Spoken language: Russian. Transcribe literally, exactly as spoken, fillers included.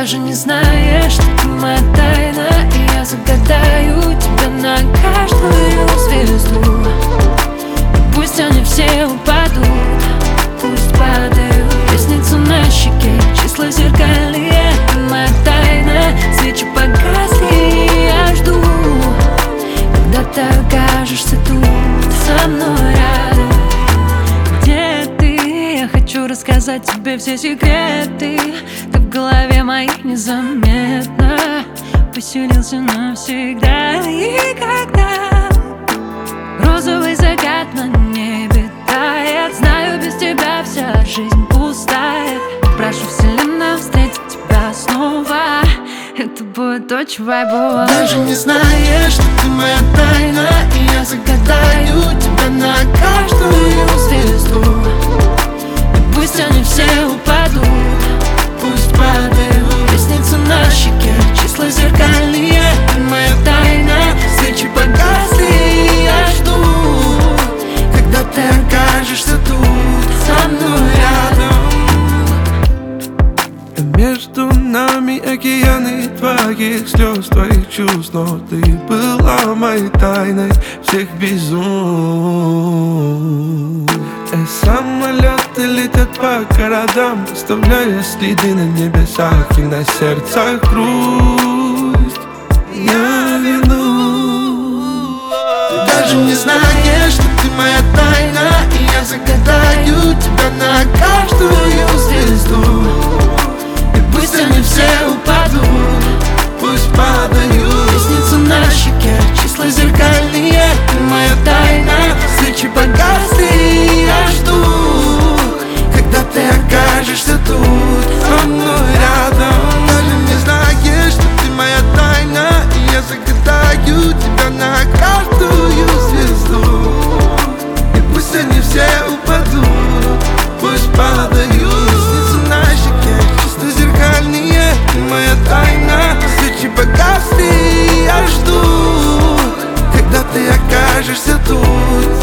даже не знаешь, что ты моя тайна, и я загадаю тебя на каждую звезду. И пусть они все упадут, пусть падают. Ресницы на щеке, числа зеркальные, ты моя тайна. Свечи погасли, и я жду, когда ты окажешься тут со мной рядом. Где ты? Я хочу рассказать тебе все секреты. Ты в голове моей незаметно поселился навсегда. И когда розовый закат на небе тает, знаю, без тебя вся жизнь пустая. Прошу вселенную встретить тебя снова. Это будет очень вайбово. Даже не знаешь, что ты моя тайна, и я загадаю тебя на каждую звезду. И пусть они все упадут, пусть падают. Ресницы на щеке, числа зеркальные, ты моя тайна. Свечи погасли, и я жду, когда ты окажешься тут со мной рядом. Между нами океаны твоих слез, твоих чувств, но ты была моей тайной всех безумств. Самолеты летят по городам, оставляя следы на небесах, и на сердцах грусть. Я вину. Ты даже не знаешь, что ты моя тайна, и я загадаю тебя на каждую звезду. Пусть они все упадут, пусть падают. Ресницы на щеке, числа зеркальные, ты моя тайна. Свечи погасли, и я жду, когда ты окажешься тут со мной рядом. Даже не знаешь, что ты моя тайна, и я загадаю тебя на каждую звезду. И пусть они все упадут, пусть падают. Ресницы на щеке, числа зеркальные, ты моя тайна. Свечи погасли, и я жду, когда ты окажешься тут